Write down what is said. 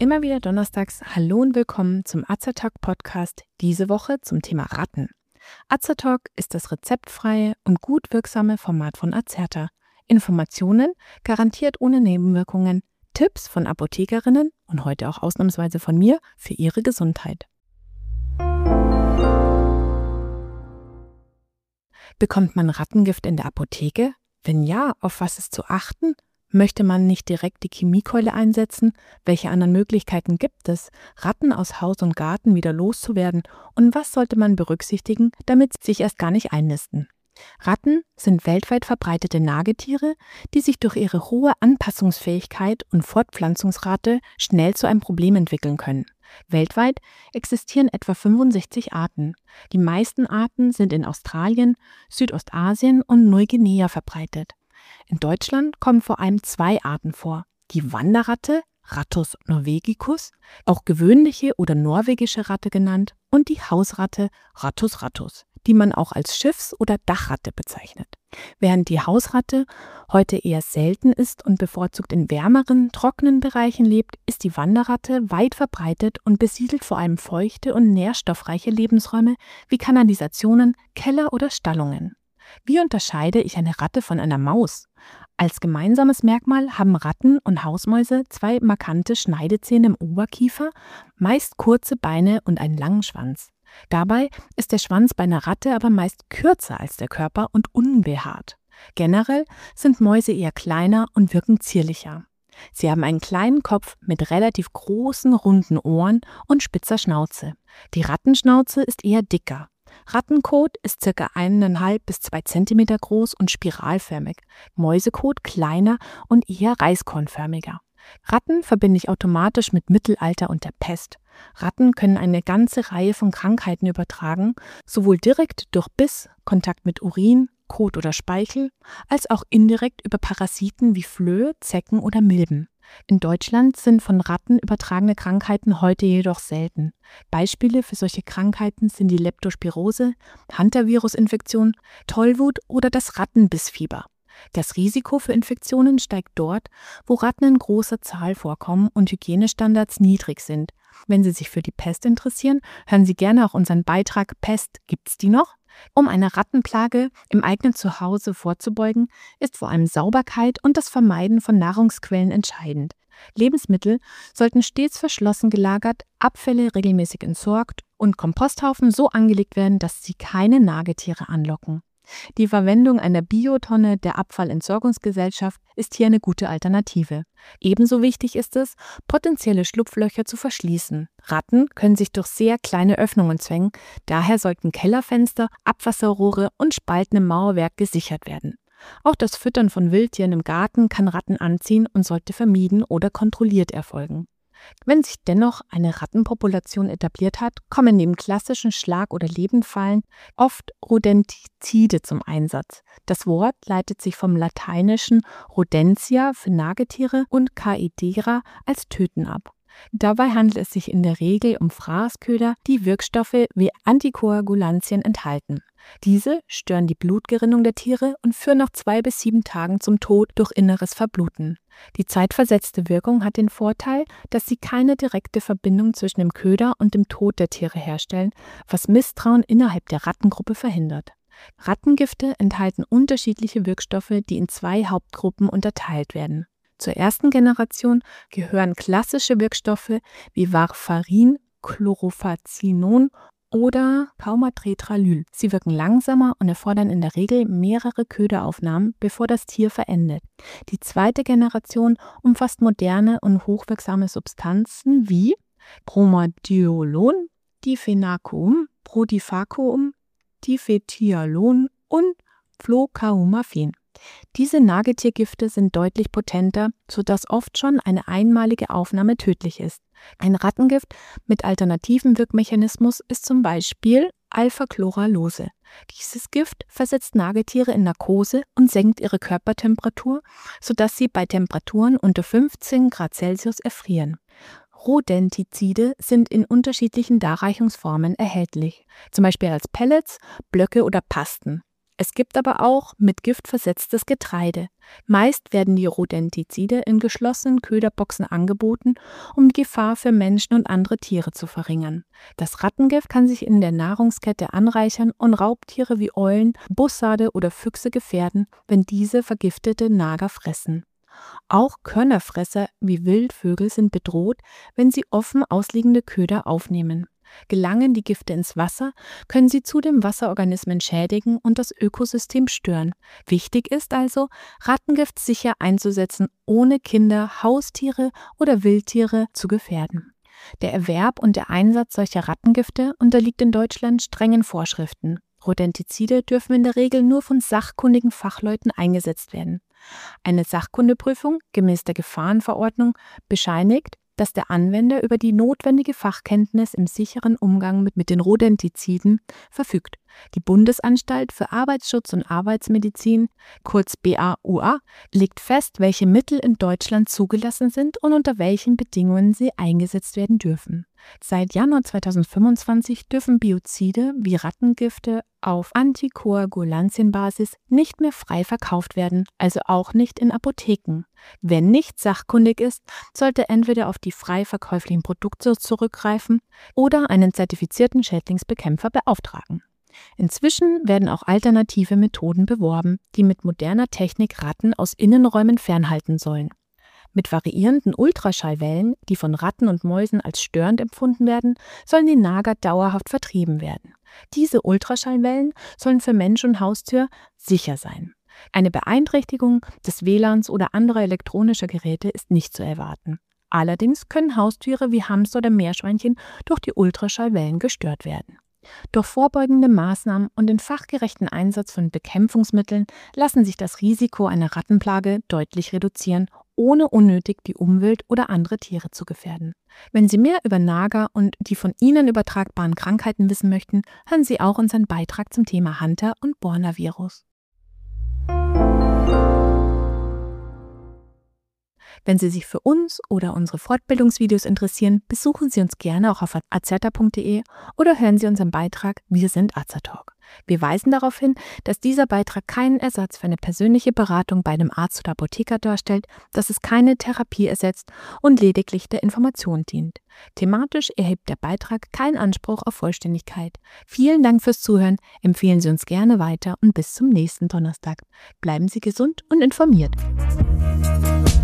Immer wieder donnerstags hallo und willkommen zum Azertalk Podcast, diese Woche zum Thema Ratten. Azertalk ist das rezeptfreie und gut wirksame Format von Azerta. Informationen garantiert ohne Nebenwirkungen, Tipps von Apothekerinnen und heute auch ausnahmsweise von mir für Ihre Gesundheit. Bekommt man Rattengift in der Apotheke? Wenn ja, auf was ist zu achten? Möchte man nicht direkt die Chemiekeule einsetzen? Welche anderen Möglichkeiten gibt es, Ratten aus Haus und Garten wieder loszuwerden? Und was sollte man berücksichtigen, damit sie sich erst gar nicht einnisten? Ratten sind weltweit verbreitete Nagetiere, die sich durch ihre hohe Anpassungsfähigkeit und Fortpflanzungsrate schnell zu einem Problem entwickeln können. Weltweit existieren etwa 65 Arten. Die meisten Arten sind in Australien, Südostasien und Neuguinea verbreitet. In Deutschland kommen vor allem 2 Arten vor: die Wanderratte, Rattus norvegicus, auch gewöhnliche oder norwegische Ratte genannt, und die Hausratte, Rattus rattus, die man auch als Schiffs- oder Dachratte bezeichnet. Während die Hausratte heute eher selten ist und bevorzugt in wärmeren, trockenen Bereichen lebt, ist die Wanderratte weit verbreitet und besiedelt vor allem feuchte und nährstoffreiche Lebensräume wie Kanalisationen, Keller oder Stallungen. Wie unterscheide ich eine Ratte von einer Maus? Als gemeinsames Merkmal haben Ratten und Hausmäuse 2 markante Schneidezähne im Oberkiefer, meist kurze Beine und einen langen Schwanz. Dabei ist der Schwanz bei einer Ratte aber meist kürzer als der Körper und unbehaart. Generell sind Mäuse eher kleiner und wirken zierlicher. Sie haben einen kleinen Kopf mit relativ großen, runden Ohren und spitzer Schnauze. Die Rattenschnauze ist eher dicker. Rattenkot ist ca. 1,5 bis 2 cm groß und spiralförmig, Mäusekot kleiner und eher reiskornförmiger. Ratten verbinde ich automatisch mit Mittelalter und der Pest. Ratten können eine ganze Reihe von Krankheiten übertragen, sowohl direkt durch Biss, Kontakt mit Urin, Kot oder Speichel, als auch indirekt über Parasiten wie Flöhe, Zecken oder Milben. In Deutschland sind von Ratten übertragene Krankheiten heute jedoch selten. Beispiele für solche Krankheiten sind die Leptospirose, Hantavirusinfektion, Tollwut oder das Rattenbissfieber. Das Risiko für Infektionen steigt dort, wo Ratten in großer Zahl vorkommen und Hygienestandards niedrig sind. Wenn Sie sich für die Pest interessieren, hören Sie gerne auch unseren Beitrag Pest, gibt's die noch? Um einer Rattenplage im eigenen Zuhause vorzubeugen, ist vor allem Sauberkeit und das Vermeiden von Nahrungsquellen entscheidend. Lebensmittel sollten stets verschlossen gelagert, Abfälle regelmäßig entsorgt und Komposthaufen so angelegt werden, dass sie keine Nagetiere anlocken. Die Verwendung einer Biotonne der Abfallentsorgungsgesellschaft ist hier eine gute Alternative. Ebenso wichtig ist es, potenzielle Schlupflöcher zu verschließen. Ratten können sich durch sehr kleine Öffnungen zwängen, daher sollten Kellerfenster, Abwasserrohre und Spalten im Mauerwerk gesichert werden. Auch das Füttern von Wildtieren im Garten kann Ratten anziehen und sollte vermieden oder kontrolliert erfolgen. Wenn sich dennoch eine Rattenpopulation etabliert hat, kommen neben klassischen Schlag- oder Lebendfallen oft Rodentizide zum Einsatz. Das Wort leitet sich vom lateinischen rodentia für Nagetiere und caedera als töten ab. Dabei handelt es sich in der Regel um Fraßköder, die Wirkstoffe wie Antikoagulantien enthalten. Diese stören die Blutgerinnung der Tiere und führen nach 2 bis 7 Tagen zum Tod durch inneres Verbluten. Die zeitversetzte Wirkung hat den Vorteil, dass sie keine direkte Verbindung zwischen dem Köder und dem Tod der Tiere herstellen, was Misstrauen innerhalb der Rattengruppe verhindert. Rattengifte enthalten unterschiedliche Wirkstoffe, die in 2 Hauptgruppen unterteilt werden. Zur ersten Generation gehören klassische Wirkstoffe wie Warfarin, Chlorophazinon oder Paumatrietralyl. Sie wirken langsamer und erfordern in der Regel mehrere Köderaufnahmen, bevor das Tier verendet. Die zweite Generation umfasst moderne und hochwirksame Substanzen wie Bromadiolon, Difenacoum, Prodifacoum, Difetialon und Flucaumafen. Diese Nagetiergifte sind deutlich potenter, sodass oft schon eine einmalige Aufnahme tödlich ist. Ein Rattengift mit alternativem Wirkmechanismus ist zum Beispiel Alpha-Chloralose. Dieses Gift versetzt Nagetiere in Narkose und senkt ihre Körpertemperatur, sodass sie bei Temperaturen unter 15 Grad Celsius erfrieren. Rodentizide sind in unterschiedlichen Darreichungsformen erhältlich, zum Beispiel als Pellets, Blöcke oder Pasten. Es gibt aber auch mit Gift versetztes Getreide. Meist werden die Rodentizide in geschlossenen Köderboxen angeboten, um die Gefahr für Menschen und andere Tiere zu verringern. Das Rattengift kann sich in der Nahrungskette anreichern und Raubtiere wie Eulen, Bussarde oder Füchse gefährden, wenn diese vergiftete Nager fressen. Auch Körnerfresser wie Wildvögel sind bedroht, wenn sie offen ausliegende Köder aufnehmen. Gelangen die Gifte ins Wasser, können sie zudem Wasserorganismen schädigen und das Ökosystem stören. Wichtig ist also, Rattengift sicher einzusetzen, ohne Kinder, Haustiere oder Wildtiere zu gefährden. Der Erwerb und der Einsatz solcher Rattengifte unterliegt in Deutschland strengen Vorschriften. Rodentizide dürfen in der Regel nur von sachkundigen Fachleuten eingesetzt werden. Eine Sachkundeprüfung gemäß der Gefahrenverordnung bescheinigt, dass der Anwender über die notwendige Fachkenntnis im sicheren Umgang mit den Rodentiziden verfügt. Die Bundesanstalt für Arbeitsschutz und Arbeitsmedizin, kurz BAUA, legt fest, welche Mittel in Deutschland zugelassen sind und unter welchen Bedingungen sie eingesetzt werden dürfen. Seit Januar 2025 dürfen Biozide wie Rattengifte auf Antikoagulantienbasis nicht mehr frei verkauft werden, also auch nicht in Apotheken. Wer nicht sachkundig ist, sollte entweder auf die frei verkäuflichen Produkte zurückgreifen oder einen zertifizierten Schädlingsbekämpfer beauftragen. Inzwischen werden auch alternative Methoden beworben, die mit moderner Technik Ratten aus Innenräumen fernhalten sollen. Mit variierenden Ultraschallwellen, die von Ratten und Mäusen als störend empfunden werden, sollen die Nager dauerhaft vertrieben werden. Diese Ultraschallwellen sollen für Mensch und Haustier sicher sein. Eine Beeinträchtigung des WLANs oder anderer elektronischer Geräte ist nicht zu erwarten. Allerdings können Haustiere wie Hamster oder Meerschweinchen durch die Ultraschallwellen gestört werden. Durch vorbeugende Maßnahmen und den fachgerechten Einsatz von Bekämpfungsmitteln lassen sich das Risiko einer Rattenplage deutlich reduzieren, ohne unnötig die Umwelt oder andere Tiere zu gefährden. Wenn Sie mehr über Nager und die von ihnen übertragbaren Krankheiten wissen möchten, hören Sie auch unseren Beitrag zum Thema Hunter- und Borna-Virus. Wenn Sie sich für uns oder unsere Fortbildungsvideos interessieren, besuchen Sie uns gerne auch auf azerta.de oder hören Sie unseren Beitrag Wir sind Azertalk. Wir weisen darauf hin, dass dieser Beitrag keinen Ersatz für eine persönliche Beratung bei einem Arzt oder Apotheker darstellt, dass es keine Therapie ersetzt und lediglich der Information dient. Thematisch erhebt der Beitrag keinen Anspruch auf Vollständigkeit. Vielen Dank fürs Zuhören, empfehlen Sie uns gerne weiter und bis zum nächsten Donnerstag. Bleiben Sie gesund und informiert.